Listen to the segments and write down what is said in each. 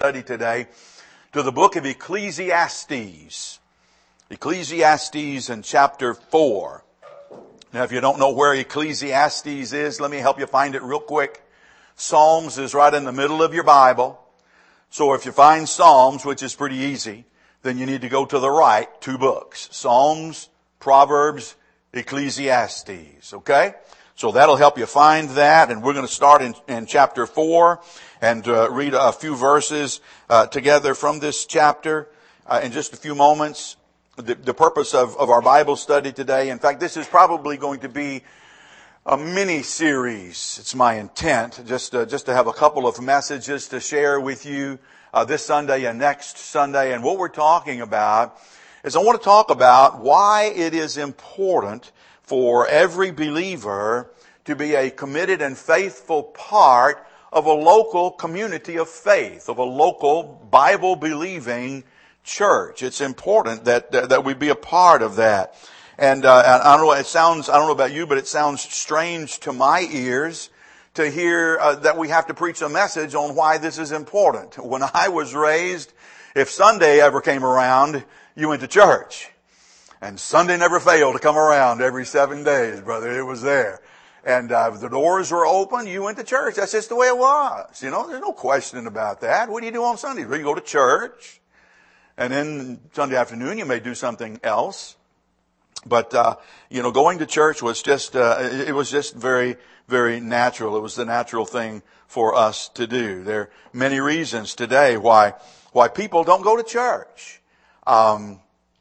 study today to the book of Ecclesiastes. Ecclesiastes in chapter 4. Now, if you don't know where Ecclesiastes is, let me help you find it real quick. Psalms is right in the middle of your Bible. So if you find Psalms, which is pretty easy, then you need to go to the right 2 books. Psalms, Proverbs, Ecclesiastes. Okay? So that'll help you find that. And we're going to start in chapter 4 and read a few verses together from this chapter in just a few moments. The purpose of our Bible study today, in fact, this is probably going to be a mini series. It's my intent just to have a couple of messages to share with you this Sunday and next Sunday. And what we're talking about is I want to talk about why it is important for every believer to be a committed and faithful part of a local community of faith, of a local Bible-believing church. It's important that we be a part of that. And I don't know. I don't know about you, but it sounds strange to my ears to hear that we have to preach a message on why this is important. When I was raised, if Sunday ever came around, you went to church, and Sunday never failed to come around every 7 days, brother. It was there, and if the doors were open, you went to church. That's just the way it was. You know, there's no question about that. What do you do on Sundays? Well, you go to church, and then Sunday afternoon you may do something else. But, going to church was just, it was just very, very natural. It was the natural thing for us to do. There are many reasons today why people don't go to church. And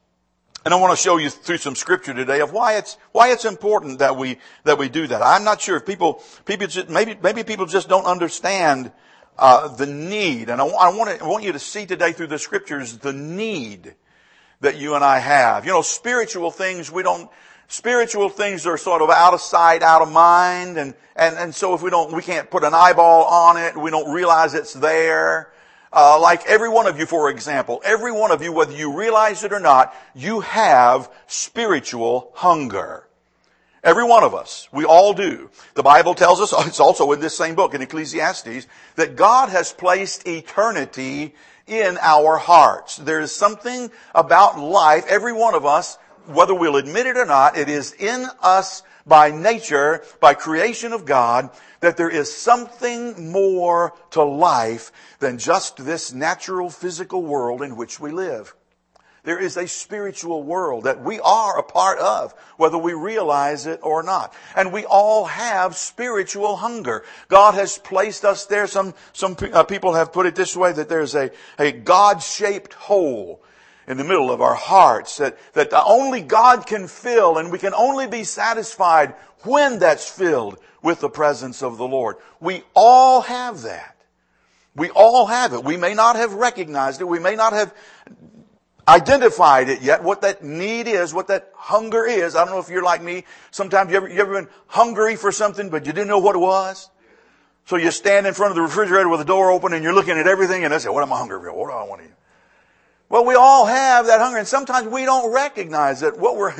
I want to show you through some scripture today of why it's important that we do that. I'm not sure if people just, maybe people just don't understand, the need. And I want you to see today through the scriptures the need that you and I have. Spiritual things spiritual things are sort of out of sight, out of mind, and so if we can't put an eyeball on it, we don't realize it's there. Like every one of you, for example, every one of you, whether you realize it or not, you have spiritual hunger. Every one of us. We all do. The Bible tells us, it's also in this same book, in Ecclesiastes, that God has placed eternity in our hearts. There is something about life, every one of us, whether we'll admit it or not, it is in us by nature, by creation of God, that there is something more to life than just this natural physical world in which we live. There is a spiritual world that we are a part of, whether we realize it or not. And we all have spiritual hunger. God has placed us there. Some people have put it this way, that there's a God-shaped hole in the middle of our hearts that only God can fill, and we can only be satisfied when that's filled with the presence of the Lord. We all have that. We all have it. We may not have recognized it. We may not have identified it yet, what that need is, what that hunger is. I don't know if you're like me. Sometimes you ever been hungry for something, but you didn't know what it was? So you stand in front of the refrigerator with the door open and you're looking at everything and I say, what am I hungry for? What do I want to eat? Well, we all have that hunger, and sometimes we don't recognize that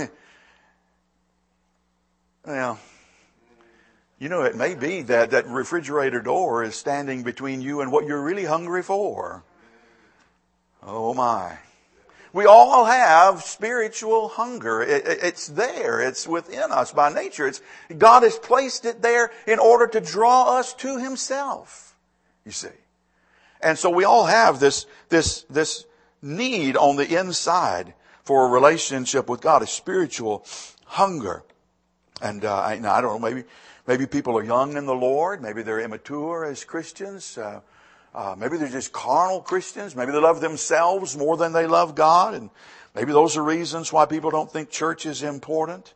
it may be that refrigerator door is standing between you and what you're really hungry for. Oh my. We all have spiritual hunger. It's there. It's within us by nature. God has placed it there in order to draw us to Himself, you see. And so we all have this need on the inside for a relationship with God, a spiritual hunger. And I don't know, maybe people are young in the Lord. Maybe they're immature as Christians. Maybe they're just carnal Christians. Maybe they love themselves more than they love God. And maybe those are reasons why people don't think church is important.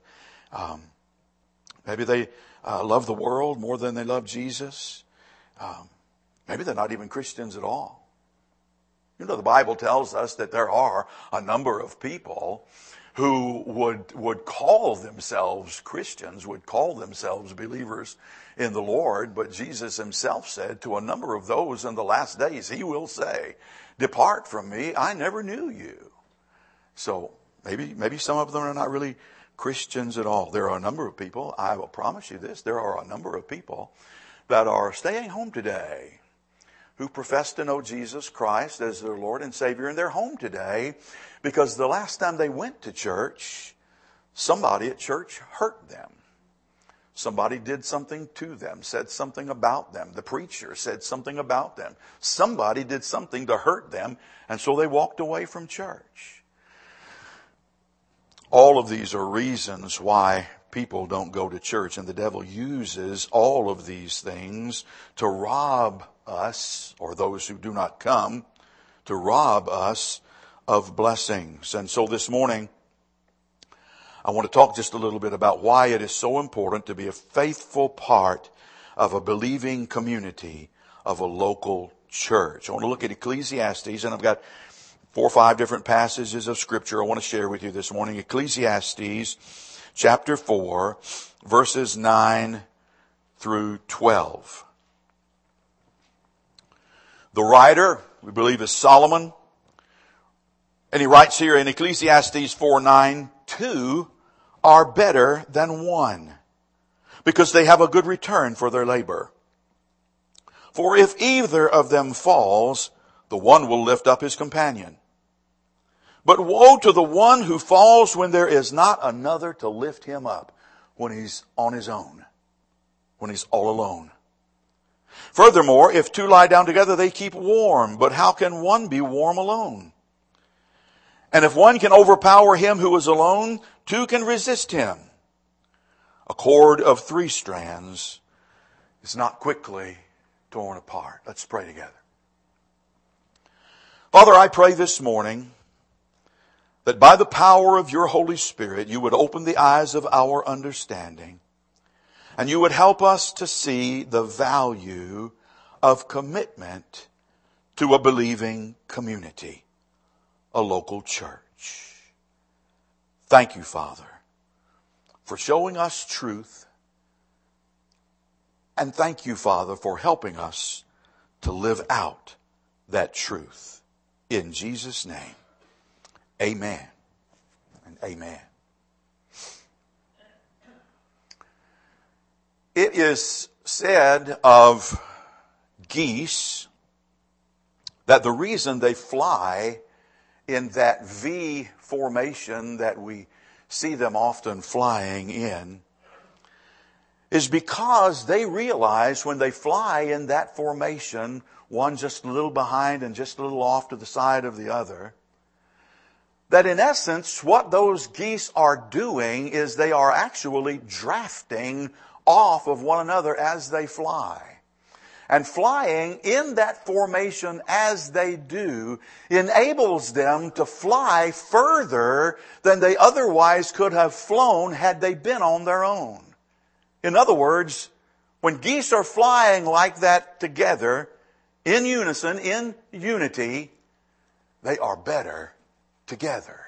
Maybe they love the world more than they love Jesus. Maybe they're not even Christians at all. The Bible tells us that there are a number of people who would call themselves Christians, would call themselves believers in the Lord. But Jesus Himself said to a number of those in the last days, He will say, "Depart from me, I never knew you." So maybe some of them are not really Christians at all. There are a number of people, I will promise you this, there are a number of people that are staying home today who profess to know Jesus Christ as their Lord and Savior, and they're home today because the last time they went to church, somebody at church hurt them. Somebody did something to them, said something about them. The preacher said something about them. Somebody did something to hurt them, and so they walked away from church. All of these are reasons why people don't go to church, and the devil uses all of these things to rob us, or those who do not come, to rob us of blessings. And so this morning, I want to talk just a little bit about why it is so important to be a faithful part of a believing community, of a local church. I want to look at Ecclesiastes, and I've got 4 or 5 different passages of Scripture I want to share with you this morning. Ecclesiastes chapter 4, verses 9 through 12. The writer, we believe, is Solomon. And he writes here in Ecclesiastes 4:9, 2 are better than 1, because they have a good return for their labor. For if either of them falls, the one will lift up his companion. But woe to the one who falls when there is not another to lift him up, when he's on his own, when he's all alone. Furthermore, if 2 lie down together, they keep warm. But how can one be warm alone? And if one can overpower him who is alone, 2 can resist him. A cord of 3 strands is not quickly torn apart. Let's pray together. Father, I pray this morning that by the power of your Holy Spirit, you would open the eyes of our understanding, and you would help us to see the value of commitment to a believing community, a local church. Thank you, Father, for showing us truth. And thank you, Father, for helping us to live out that truth. In Jesus' name, amen and amen. It is said of geese that the reason they fly in that V formation that we see them often flying in is because they realize when they fly in that formation, one just a little behind and just a little off to the side of the other, that in essence what those geese are doing is they are actually drafting off of one another as they fly. And flying in that formation as they do enables them to fly further than they otherwise could have flown had they been on their own. In other words, when geese are flying like that together, in unison, in unity, they are better together.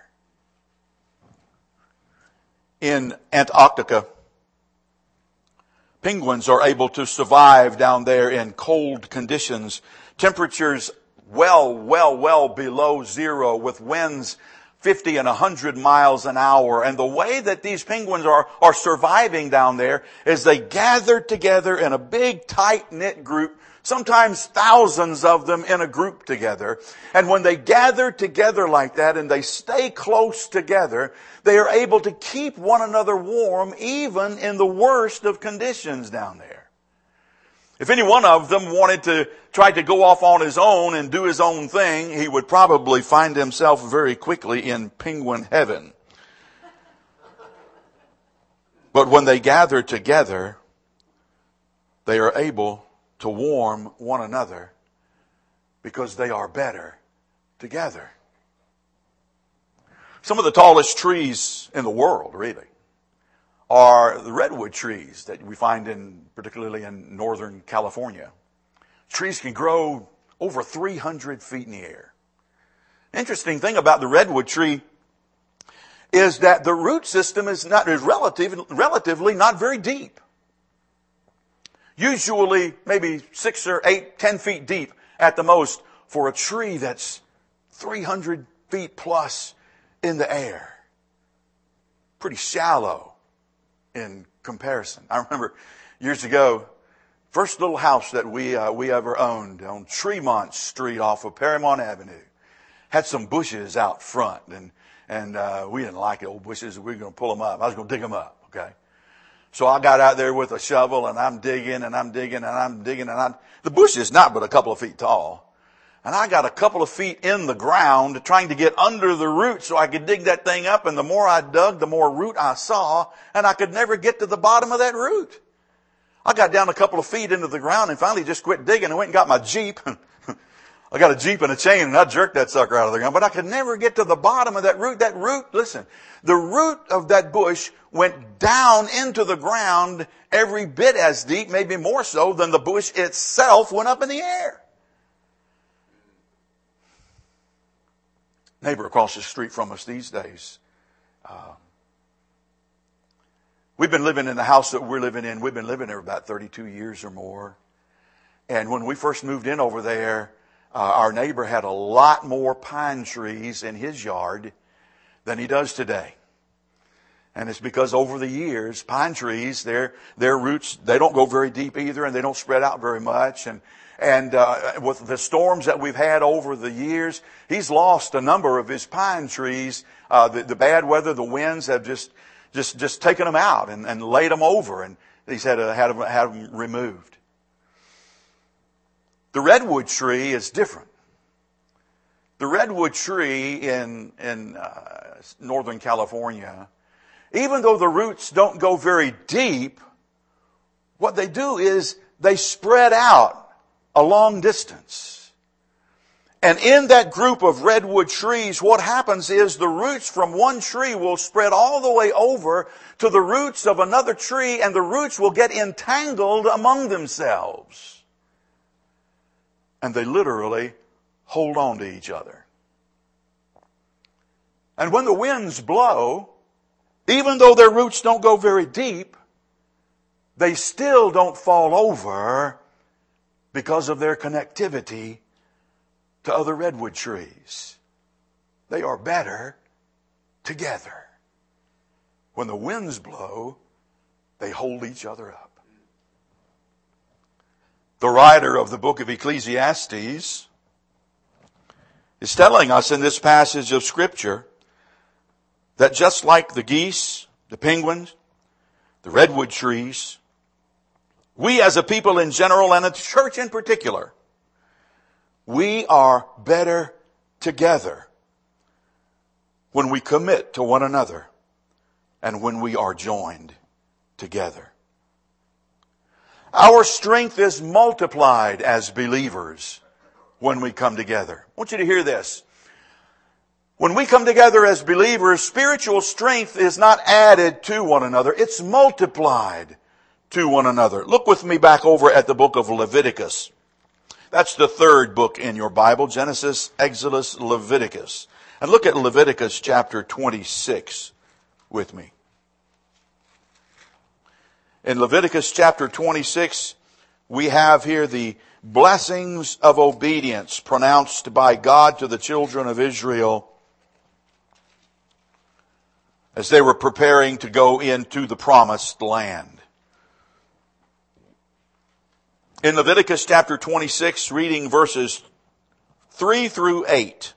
In Antarctica, penguins are able to survive down there in cold conditions, temperatures well below zero, with winds 50 and 100 miles an hour. And the way that these penguins are surviving down there is they gather together in a big tight-knit group, sometimes thousands of them in a group together. And when they gather together like that and they stay close together, they are able to keep one another warm even in the worst of conditions down there. If any one of them wanted to try to go off on his own and do his own thing, he would probably find himself very quickly in penguin heaven. But when they gather together, they are able to warm one another because they are better together. Some of the tallest trees in the world, really, are the redwood trees that we find particularly in Northern California. Trees can grow over 300 feet in the air. Interesting thing about the redwood tree is that the root system is relatively not very deep. Usually maybe 6 or 8, 10 feet deep at the most for a tree that's 300 feet plus in the air. Pretty shallow in comparison. I remember years ago First little house that we ever owned on Tremont Street off of Paramount Avenue. Had some bushes out front, and we didn't like the old bushes. We were going to pull them up. I was going to dig them up, okay? So I got out there with a shovel, and I'm digging, and I'm digging, and I'm digging, and the bush is not but a couple of feet tall. And I got a couple of feet in the ground trying to get under the root so I could dig that thing up, and the more I dug, the more root I saw, and I could never get to the bottom of that root. I got down a couple of feet into the ground and finally just quit digging and went and got my Jeep. I got a Jeep and a chain and I jerked that sucker out of the ground. But I could never get to the bottom of that root. That root, listen, the root of that bush went down into the ground every bit as deep, maybe more so than the bush itself went up in the air. Neighbor across the street from us these days, we've been living in the house that we're living in. We've been living there about 32 years or more. And when we first moved in over there, our neighbor had a lot more pine trees in his yard than he does today. And it's because over the years, pine trees, their roots, they don't go very deep either, and they don't spread out very much. And with the storms that we've had over the years, he's lost a number of his pine trees. The bad weather, the winds have just taken them out and laid them over, and he's had them removed. The redwood tree is different. The redwood tree in Northern California, even though the roots don't go very deep, what they do is they spread out a long distance. And in that group of redwood trees, what happens is the roots from one tree will spread all the way over to the roots of another tree, and the roots will get entangled among themselves. And they literally hold on to each other. And when the winds blow, even though their roots don't go very deep, they still don't fall over because of their connectivity to other redwood trees. They are better together. When the winds blow, they hold each other up. The writer of the book of Ecclesiastes is telling us in this passage of Scripture that just like the geese, the penguins, the redwood trees, we as a people in general and a church in particular, we are better together when we commit to one another and when we are joined together. Our strength is multiplied as believers when we come together. I want you to hear this. When we come together as believers, spiritual strength is not added to one another. It's multiplied to one another. Look with me back over at the book of Leviticus. That's the third book in your Bible, Genesis, Exodus, Leviticus. And look at Leviticus chapter 26 with me. In Leviticus chapter 26, we have here the blessings of obedience pronounced by God to the children of Israel as they were preparing to go into the promised land. In Leviticus chapter 26, reading verses 3 through 8,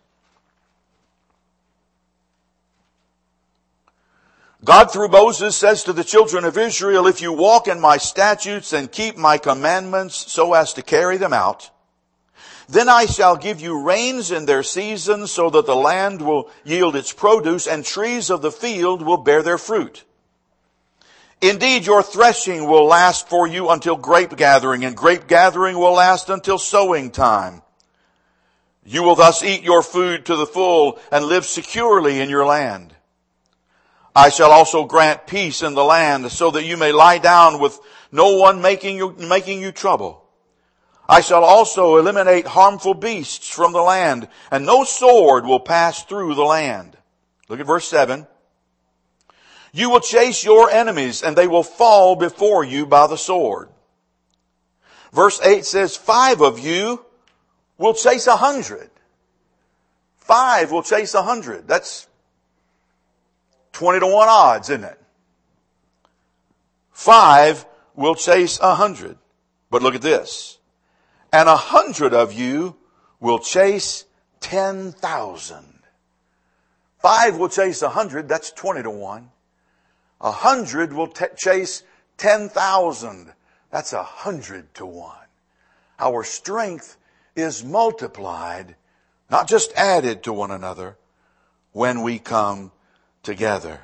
God through Moses says to the children of Israel, if you walk in my statutes and keep my commandments so as to carry them out, then I shall give you rains in their seasons so that the land will yield its produce and trees of the field will bear their fruit. Indeed, your threshing will last for you until grape gathering, and grape gathering will last until sowing time. You will thus eat your food to the full and live securely in your land. I shall also grant peace in the land so that you may lie down with no one making you trouble. I shall also eliminate harmful beasts from the land, and no sword will pass through the land. Look at verse 7. You will chase your enemies, and they will fall before you by the sword. Verse 8 says, 5 of you will chase 100. 5 will chase 100. That's 20 to 1 odds, isn't it? 5 will chase 100. But look at this. And 100 of you will chase 10,000. 5 will chase 100. That's 20 to 1. 100 will chase 10,000. That's 100 to 1. Our strength is multiplied, not just added to one another, when we come together.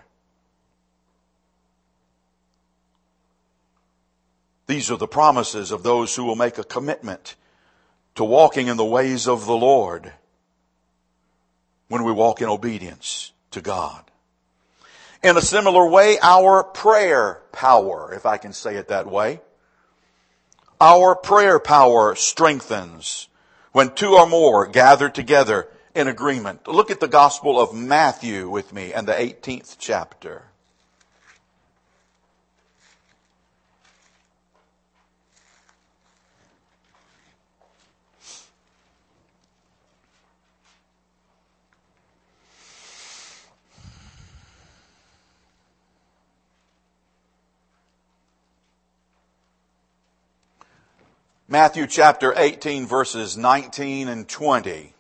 These are the promises of those who will make a commitment to walking in the ways of the Lord when we walk in obedience to God. In a similar way, our prayer power, if I can say it that way, our prayer power strengthens when 2 or more gather together in agreement. Look at the Gospel of Matthew with me and the 18th chapter. Matthew chapter 18 verses 19 and 20.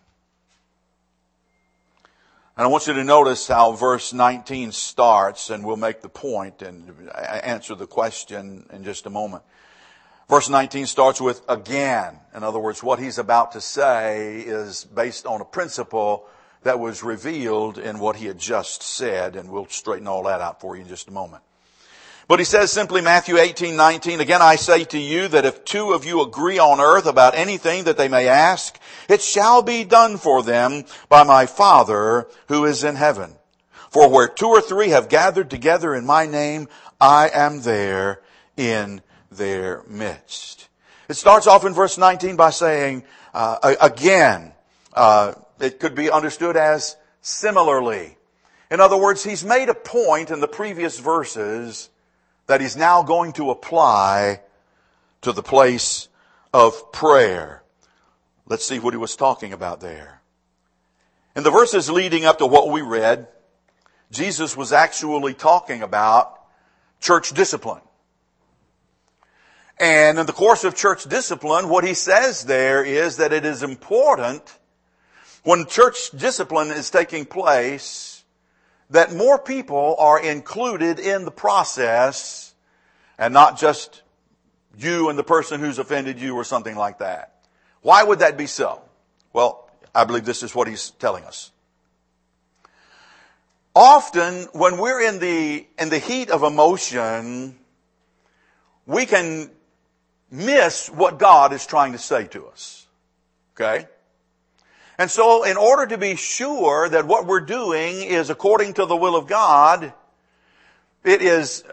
And I want you to notice how verse 19 starts, and we'll make the point and answer the question in just a moment. Verse 19 starts with again. In other words, what he's about to say is based on a principle that was revealed in what he had just said, and we'll straighten all that out for you in just a moment. But he says simply, Matthew 18:19, again I say to you that if 2 of you agree on earth about anything that they may ask, it shall be done for them by my Father who is in heaven. For where 2 or 3 have gathered together in my name, I am there in their midst. It starts off in verse 19 by saying, again. It could be understood as similarly. In other words, he's made a point in the previous verses that he's now going to apply to the place of prayer. Let's see what he was talking about there. In the verses leading up to what we read, Jesus was actually talking about church discipline. And in the course of church discipline, what he says there is that it is important when church discipline is taking place that more people are included in the process and not just you and the person who's offended you or something like that. Why would that be so? Well, I believe this is what he's telling us. Often when we're in the heat of emotion, we can miss what God is trying to say to us. Okay? And so in order to be sure that what we're doing is according to the will of God, it is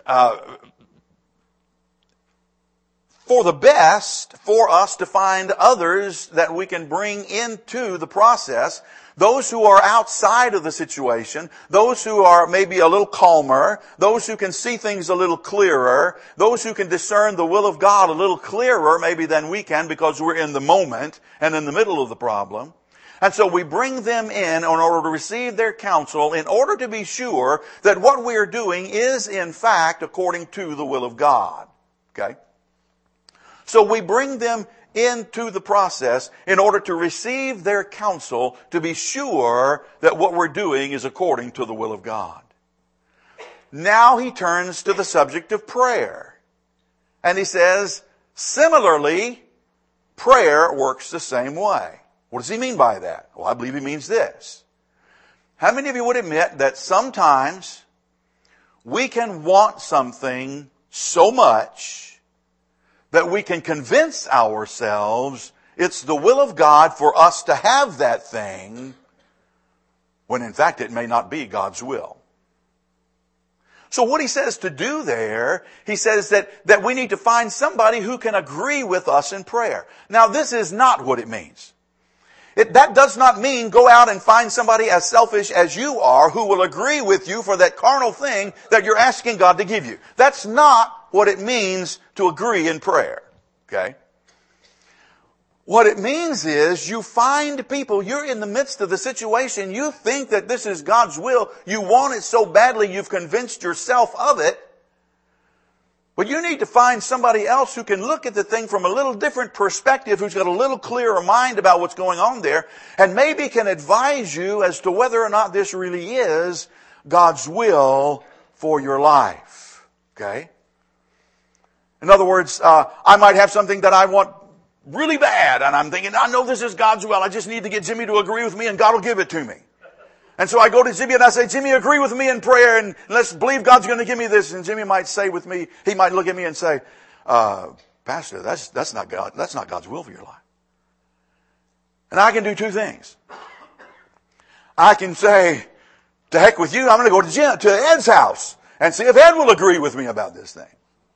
for the best for us to find others that we can bring into the process. Those who are outside of the situation, those who are maybe a little calmer, those who can see things a little clearer, those who can discern the will of God a little clearer maybe than we can because we're in the moment and in the middle of the problem. And so we bring them in order to receive their counsel in order to be sure that what we are doing is in fact according to the will of God. Okay? So we bring them into the process in order to receive their counsel to be sure that what we're doing is according to the will of God. Now he turns to the subject of prayer. And he says, similarly, prayer works the same way. What does he mean by that? Well, I believe he means this. How many of you would admit that sometimes we can want something so much that we can convince ourselves it's the will of God for us to have that thing, when in fact it may not be God's will? So what he says to do there, he says that we need to find somebody who can agree with us in prayer. Now this is not what it means. That does not mean go out and find somebody as selfish as you are who will agree with you for that carnal thing that you're asking God to give you. That's not what it means to agree in prayer. Okay? What it means is you find people, you're in the midst of the situation, you think that this is God's will, you want it so badly you've convinced yourself of it, But you need to find somebody else who can look at the thing from a little different perspective, who's got a little clearer mind about what's going on there, and maybe can advise you as to whether or not this really is God's will for your life. Okay? In other words, I might have something that I want really bad, and I'm thinking, I know this is God's will. I just need to get Jimmy to agree with me, and God will give it to me. And so I go to Jimmy and I say, Jimmy, agree with me in prayer, and let's believe God's going to give me this. And Jimmy might say with me, he might look at me and say, Pastor, that's not God. That's not God's will for your life. And I can do two things. I can say, to heck with you, I'm going to go to Ed's house and see if Ed will agree with me about this thing.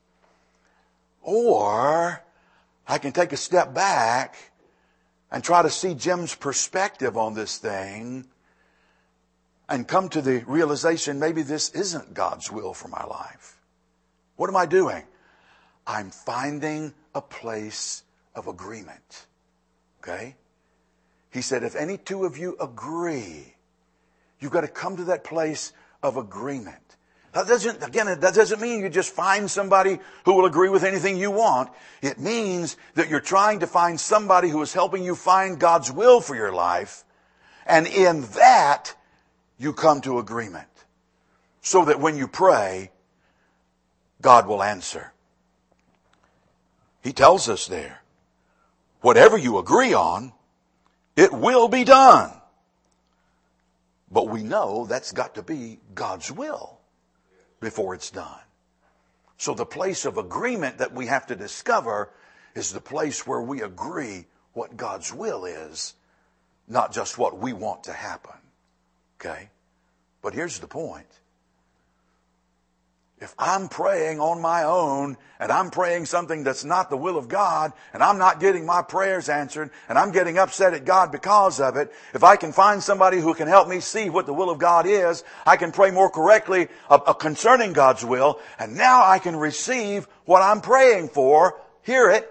Or I can take a step back and try to see Jim's perspective on this thing and come to the realization, maybe this isn't God's will for my life. What am I doing? I'm finding a place of agreement. Okay? He said, if any two of you agree, you've got to come to that place of agreement. That doesn't mean you just find somebody who will agree with anything you want. It means that you're trying to find somebody who is helping you find God's will for your life. And in that, you come to agreement. So that when you pray, God will answer. He tells us there, whatever you agree on, it will be done. But we know that's got to be God's will before it's done. So the place of agreement that we have to discover is the place where we agree what God's will is, not just what we want to happen. Okay? But here's the point. If I'm praying on my own and I'm praying something that's not the will of God and I'm not getting my prayers answered and I'm getting upset at God because of it, if I can find somebody who can help me see what the will of God is, I can pray more correctly concerning God's will, and now I can receive what I'm praying for. Hear it.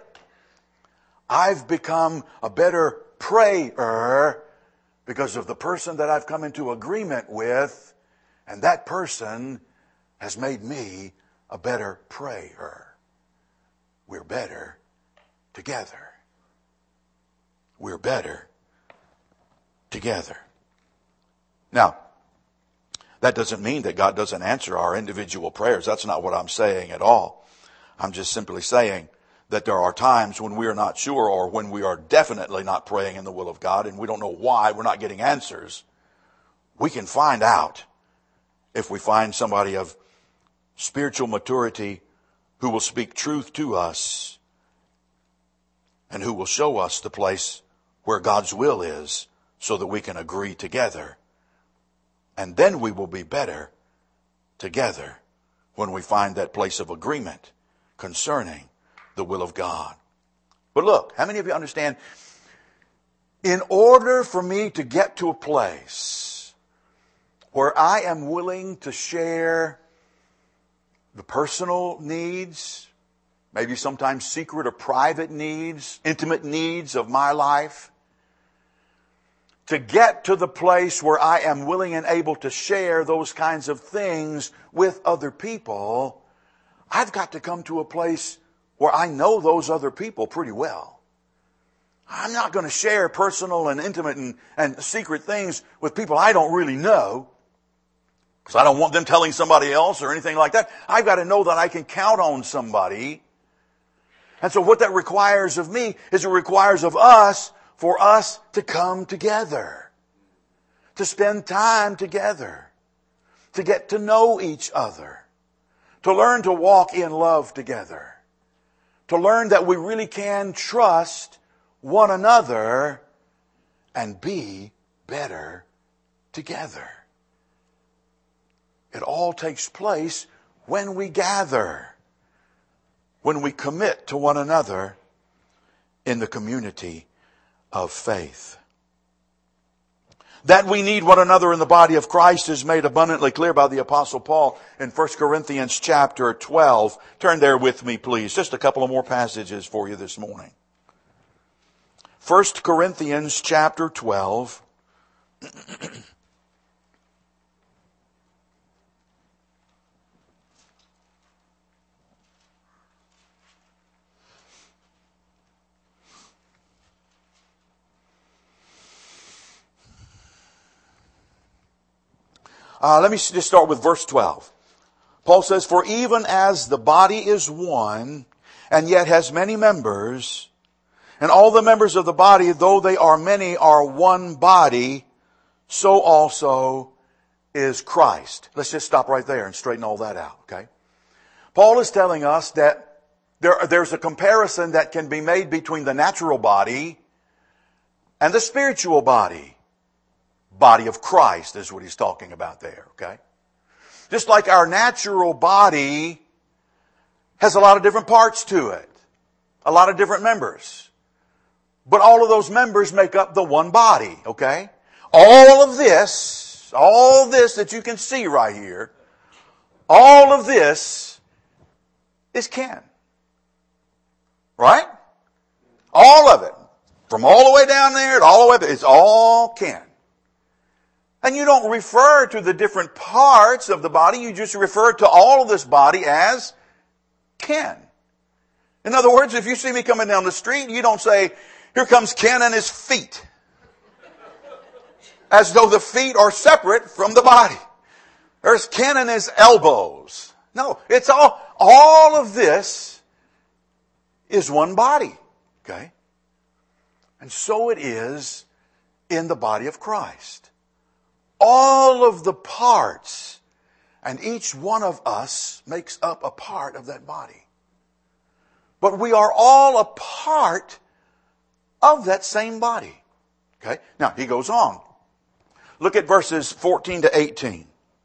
I've become a better prayer because of the person that I've come into agreement with, and that person has made me a better prayer. We're better together. We're better together. Now, that doesn't mean that God doesn't answer our individual prayers. That's not what I'm saying at all. I'm just simply saying that there are times when we are not sure, or when we are definitely not praying in the will of God and we don't know why we're not getting answers. We can find out if we find somebody of spiritual maturity who will speak truth to us and who will show us the place where God's will is so that we can agree together. And then we will be better together when we find that place of agreement concerning the will of God. But look, how many of you understand, in order for me to get to a place where I am willing to share the personal needs, maybe sometimes secret or private needs, intimate needs of my life, to get to the place where I am willing and able to share those kinds of things with other people, I've got to come to a place where I know those other people pretty well. I'm not going to share personal and intimate and secret things with people I don't really know, because I don't want them telling somebody else or anything like that. I've got to know that I can count on somebody. And so what that requires of me is it requires of us for us to come together, to spend time together, to get to know each other, to learn to walk in love together, to learn that we really can trust one another and be better together. It all takes place when we gather, when we commit to one another in the community of faith. That we need one another in the body of Christ is made abundantly clear by the Apostle Paul in 1 Corinthians chapter 12. Turn there with me, please. Just a couple of more passages for you this morning. 1 Corinthians chapter 12. Let me just start with verse 12. Paul says, for even as the body is one, and yet has many members, and all the members of the body, though they are many, are one body, so also is Christ. Let's just stop right there and straighten all that out, okay? Paul is telling us that there's a comparison that can be made between the natural body and the spiritual body. Body of Christ is what he's talking about there, okay? Just like our natural body has a lot of different parts to it, a lot of different members. But all of those members make up the one body, okay? All this that you can see right here, all of this is kin. Right? All of it. From all the way down there to all the way up, it's all kin. And you don't refer to the different parts of the body, you just refer to all of this body as kin. In other words, if you see me coming down the street, you don't say, here comes Ken and his feet. As though the feet are separate from the body. There's Ken and his elbows. No, it's all of this is one body. Okay? And so it is in the body of Christ. All of the parts, and each one of us makes up a part of that body. But we are all a part of that same body. Okay? Now, he goes on. Look at verses 14 to 18.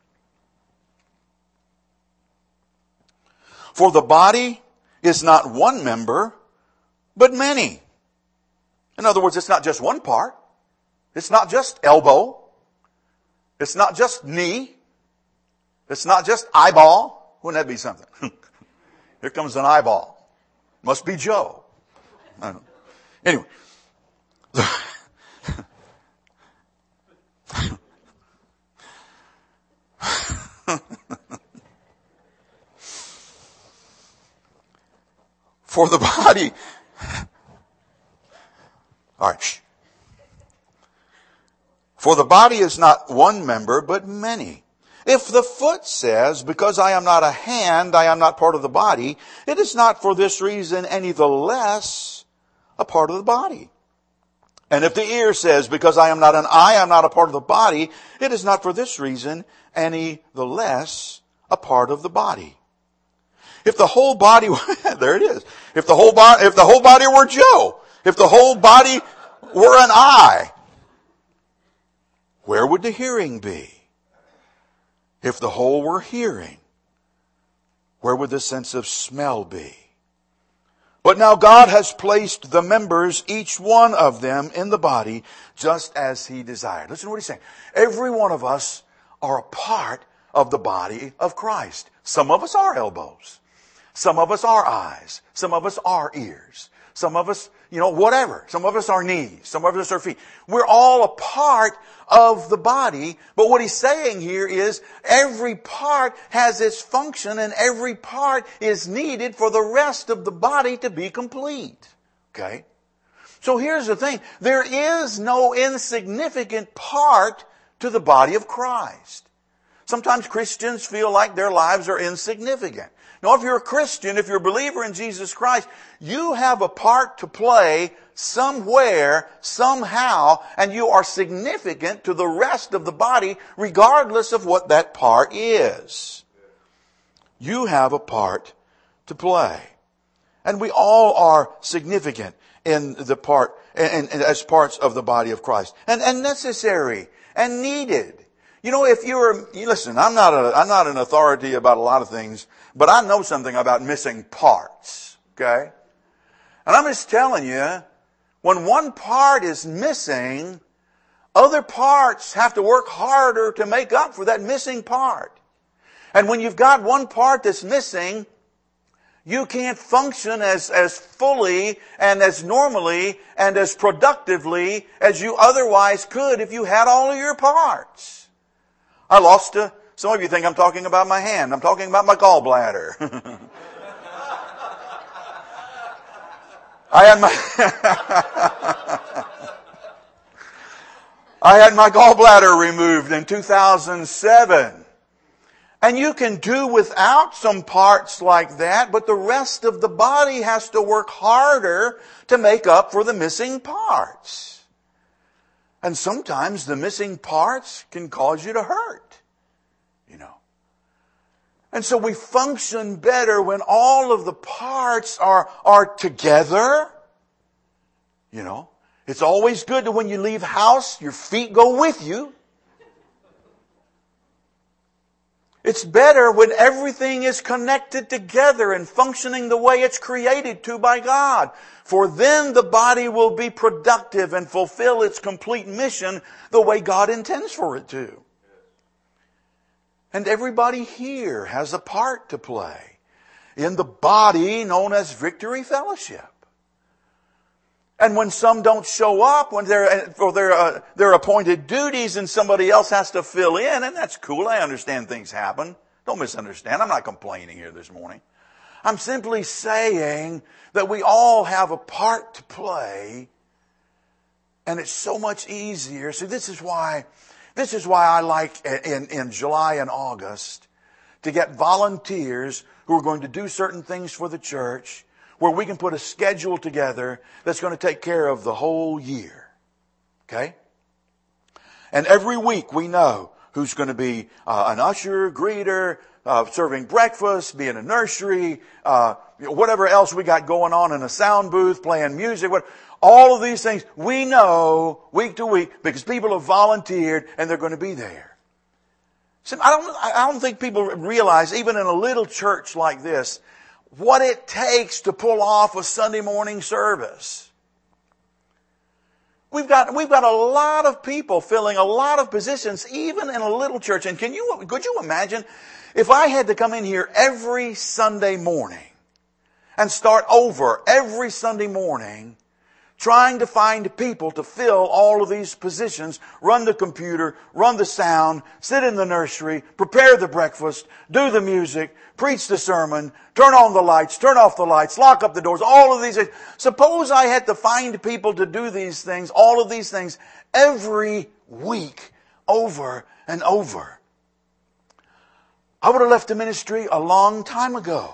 For the body is not one member, but many. In other words, it's not just one part. It's not just elbow. It's not just knee. It's not just eyeball. Wouldn't that be something? Here comes an eyeball. Must be Joe. I don't know. Anyway. For the body. All right. Shh. For the body is not one member, but many. If the foot says, because I am not a hand, I am not part of the body, it is not for this reason any the less a part of the body. And if the ear says, because I am not an eye, I am not a part of the body, it is not for this reason any the less a part of the body. If the whole body, there it is. If the whole body were Joe, if the whole body were an eye, where would the hearing be? If the whole were hearing, where would the sense of smell be? But now God has placed the members, each one of them, in the body, just as He desired. Listen to what He's saying. Every one of us are a part of the body of Christ. Some of us are elbows. Some of us are eyes. Some of us are ears. Some of us, whatever. Some of us are knees. Some of us are feet. We're all a part of the body. But what he's saying here is every part has its function and every part is needed for the rest of the body to be complete. Okay? So here's the thing. There is no insignificant part to the body of Christ. Sometimes Christians feel like their lives are insignificant. Now, if you're a Christian, if you're a believer in Jesus Christ, you have a part to play somewhere, somehow, and you are significant to the rest of the body, regardless of what that part is. You have a part to play. And we all are significant in the part, and as parts of the body of Christ. And necessary and needed. Listen, I'm not an authority about a lot of things, but I know something about missing parts. Okay? And I'm just telling you, when one part is missing, other parts have to work harder to make up for that missing part. And when you've got one part that's missing, you can't function as fully and as normally and as productively as you otherwise could if you had all of your parts. Some of you think I'm talking about my hand. I'm talking about my gallbladder. I I had my gallbladder removed in 2007. And you can do without some parts like that, but the rest of the body has to work harder to make up for the missing parts. And sometimes the missing parts can cause you to hurt, you know. And so we function better when all of the parts are together, you know. It's always good that when you leave house, your feet go with you. It's better when everything is connected together and functioning the way it's created to by God. For then the body will be productive and fulfill its complete mission the way God intends for it to. And everybody here has a part to play in the body known as Victory Fellowship. And when some don't show up when for their appointed duties and somebody else has to fill in, and that's cool. I understand things happen. Don't misunderstand. I'm not complaining here this morning. I'm simply saying that we all have a part to play, and it's so much easier. See, this is why I like in July and August to get volunteers who are going to do certain things for the church, where we can put a schedule together that's going to take care of the whole year. Okay? And every week we know who's going to be an usher, greeter, serving breakfast, be in a nursery, whatever else we got going on in a sound booth, playing music, all of these things we know week to week because people have volunteered and they're going to be there. So I don't think people realize, even in a little church like this, what it takes to pull off a Sunday morning service. We've got a lot of people filling a lot of positions, even in a little church. And could you imagine if I had to come in here every Sunday morning and start over every Sunday morning, trying to find people to fill all of these positions, run the computer, run the sound, sit in the nursery, prepare the breakfast, do the music, preach the sermon, turn on the lights, turn off the lights, lock up the doors, all of these things. Suppose I had to find people to do these things, all of these things, every week, over and over. I would have left the ministry a long time ago.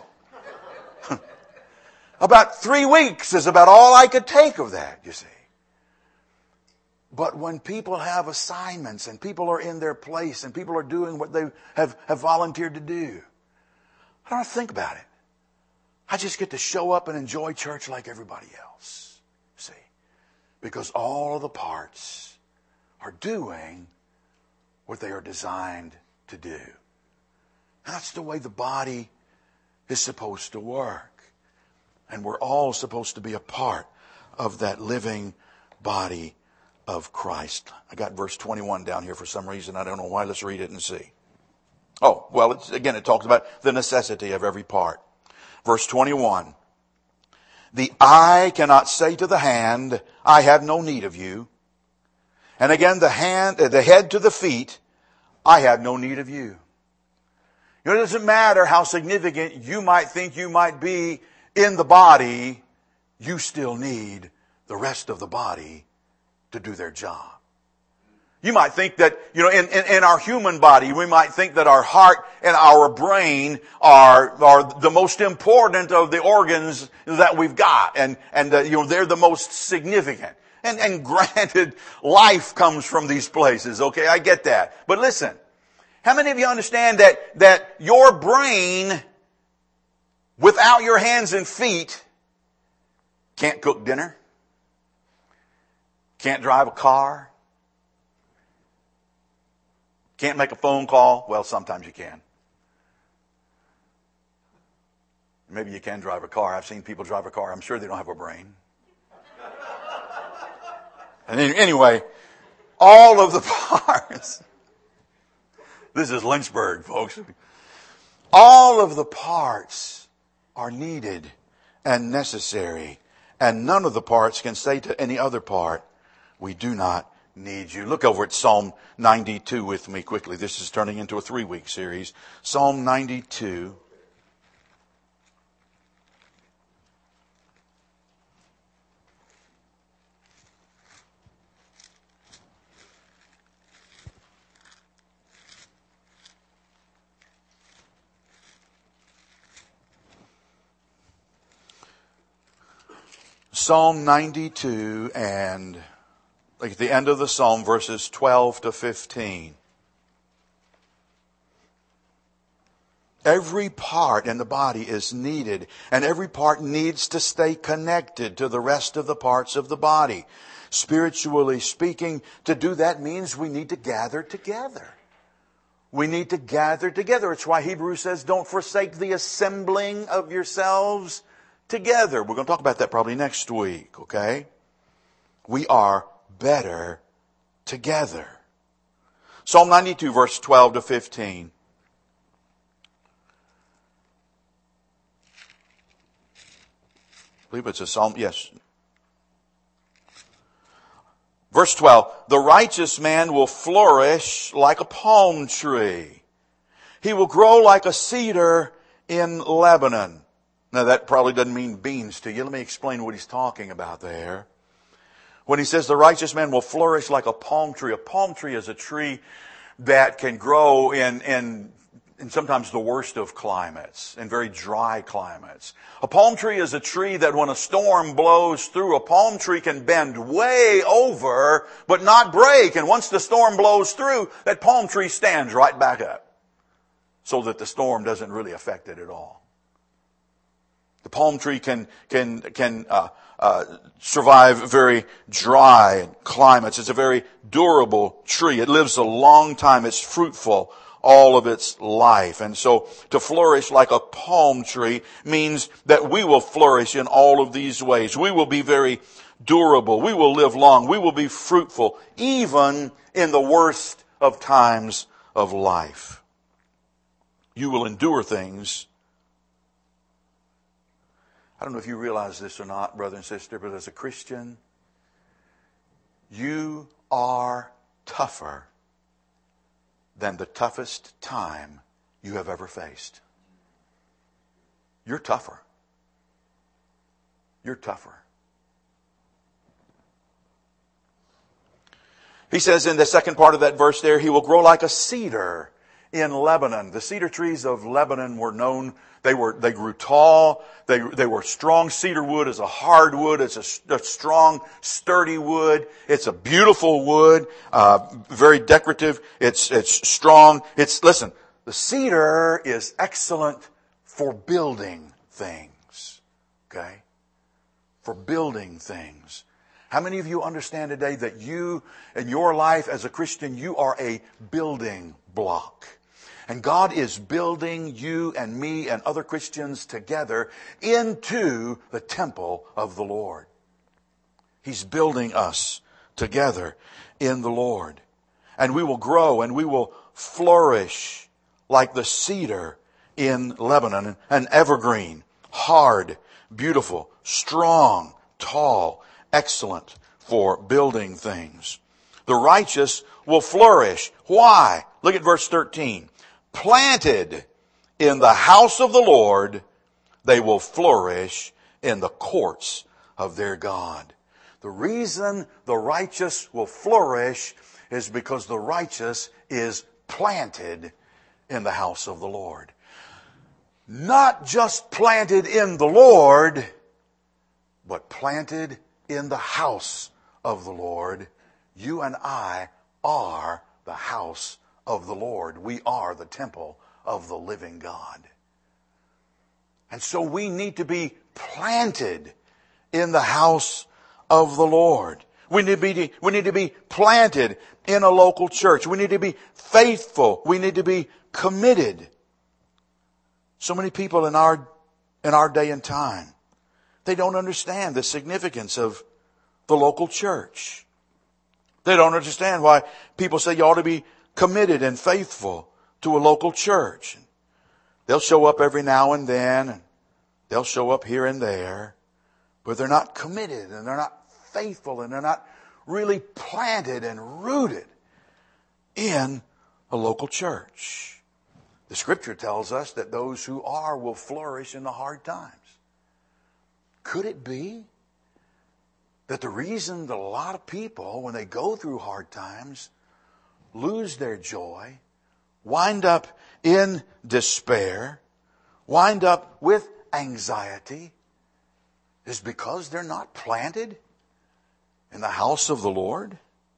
About 3 weeks is about all I could take of that, you see. But when people have assignments and people are in their place and people are doing what they have volunteered to do, I don't have to think about it. I just get to show up and enjoy church like everybody else. See? Because all of the parts are doing what they are designed to do. That's the way the body is supposed to work. And we're all supposed to be a part of that living body of Christ. I got verse 21 down here for some reason. I don't know why. Let's read it and see. Oh, well, it talks about the necessity of every part. Verse 21. The eye cannot say to the hand, I have no need of you. And again, the head to the feet, I have no need of you. You know, it doesn't matter how significant you might think you might be in the body, you still need the rest of the body to do their job. You might think that, you know, in our human body, we might think that our heart and our brain are the most important of the organs that we've got. And you know, they're the most significant. And granted, life comes from these places. Okay, I get that. But listen, how many of you understand that your brain, without your hands and feet, can't cook dinner, can't drive a car, can't make a phone call? Well, sometimes you can. Maybe you can drive a car. I've seen people drive a car. I'm sure they don't have a brain. And anyway, all of the parts. This is Lynchburg, folks. All of the parts are needed and necessary. And none of the parts can say to any other part, we do not need you. Look over at Psalm 92 with me quickly. This is turning into a 3-week series. Psalm 92. Psalm 92 and at the end of the Psalm, verses 12 to 15. Every part in the body is needed, and every part needs to stay connected to the rest of the parts of the body. Spiritually speaking, to do that means we need to gather together. We need to gather together. It's why Hebrews says, don't forsake the assembling of yourselves together. We're going to talk about that probably next week, okay? We are better together. Psalm 92, verse 12 to 15. I believe it's a psalm, yes. Verse 12, the righteous man will flourish like a palm tree. He will grow like a cedar in Lebanon. Now that probably doesn't mean beans to you. Let me explain what he's talking about there. When he says the righteous man will flourish like a palm tree is a tree that can grow in sometimes the worst of climates, in very dry climates. A palm tree is a tree that when a storm blows through, a palm tree can bend way over, but not break. And once the storm blows through, that palm tree stands right back up, so that the storm doesn't really affect it at all. The palm tree can survive very dry climates. It's a very durable tree. It lives a long time. It's fruitful all of its life. And so to flourish like a palm tree means that we will flourish in all of these ways. We will be very durable. We will live long. We will be fruitful, even in the worst of times of life. You will endure things. I don't know if you realize this or not, brother and sister, but as a Christian, you are tougher than the toughest time you have ever faced. You're tougher. You're tougher. He says in the second part of that verse there, he will grow like a cedar in Lebanon. The cedar trees of Lebanon were known, they grew tall, they were strong. Cedar wood is a hard wood, it's a strong, sturdy wood. It's a beautiful wood, very decorative, it's strong. Listen, the cedar is excellent for building things. Okay? For building things. How many of you understand today that you, in your life as a Christian, you are a building block? And God is building you and me and other Christians together into the temple of the Lord. He's building us together in the Lord. And we will grow and we will flourish like the cedar in Lebanon, an evergreen, hard, beautiful, strong, tall, excellent for building things. The righteous will flourish. Why? Look at verse 13. Planted in the house of the Lord, they will flourish in the courts of their God. The reason the righteous will flourish is because the righteous is planted in the house of the Lord. Not just planted in the Lord, but planted in the house of the Lord. You and I are the house of the Lord. We are the temple of the living God. And so we need to be planted in the house of the Lord. We need to be planted in a local church. We need to be faithful. We need to be committed. So many people in our day and time, they don't understand the significance of the local church. They don't understand why people say you ought to be committed and faithful to a local church. They'll show up every now and then, and they'll show up here and there, but they're not committed and they're not faithful and they're not really planted and rooted in a local church. The Scripture tells us that those who are will flourish in the hard times. Could it be that the reason that a lot of people, when they go through hard times, lose their joy, wind up in despair, wind up with anxiety, is because they're not planted in the house of the Lord?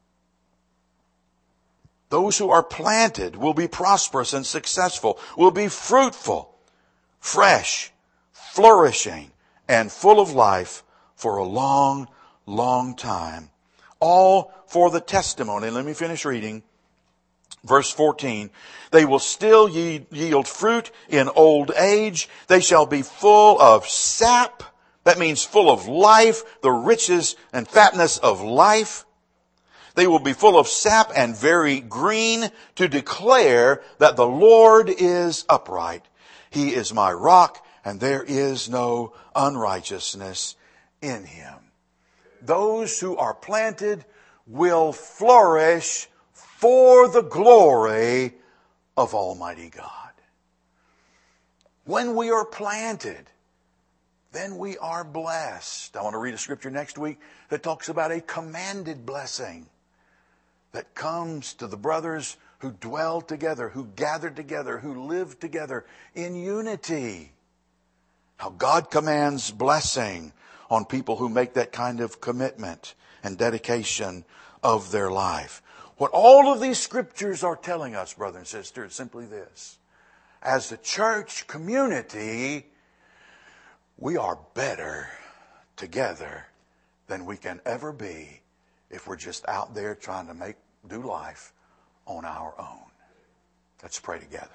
Those who are planted will be prosperous and successful, will be fruitful, fresh, flourishing, and full of life for a long, long time. All for the testimony. Let me finish reading. Verse 14, they will still yield fruit in old age. They shall be full of sap. That means full of life, the riches and fatness of life. They will be full of sap and very green, to declare that the Lord is upright. He is my rock, and there is no unrighteousness in him. Those who are planted will flourish for the glory of Almighty God. When we are planted, then we are blessed. I want to read a scripture next week that talks about a commanded blessing that comes to the brothers who dwell together, who gather together, who live together in unity. How God commands blessing on people who make that kind of commitment and dedication of their life. What all of these scriptures are telling us, brothers and sisters, is simply this. As the church community, we are better together than we can ever be if we're just out there trying to do life on our own. Let's pray together.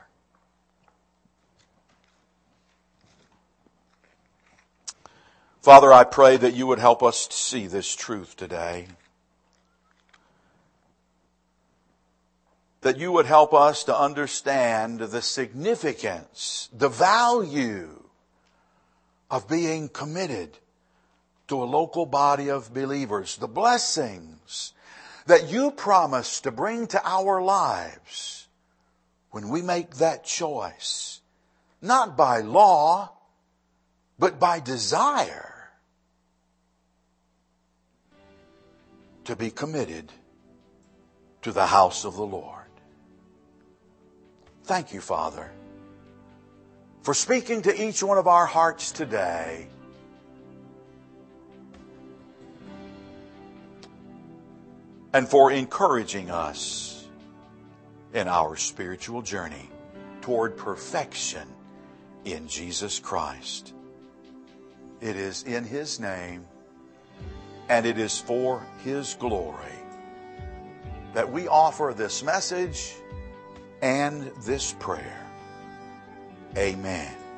Father, I pray that you would help us to see this truth today. That you would help us to understand the significance, the value of being committed to a local body of believers, the blessings that you promise to bring to our lives when we make that choice, not by law, but by desire to be committed to the house of the Lord. Thank you, Father, for speaking to each one of our hearts today. And for encouraging us in our spiritual journey toward perfection in Jesus Christ. It is in His name and it is for His glory that we offer this message and this prayer. Amen.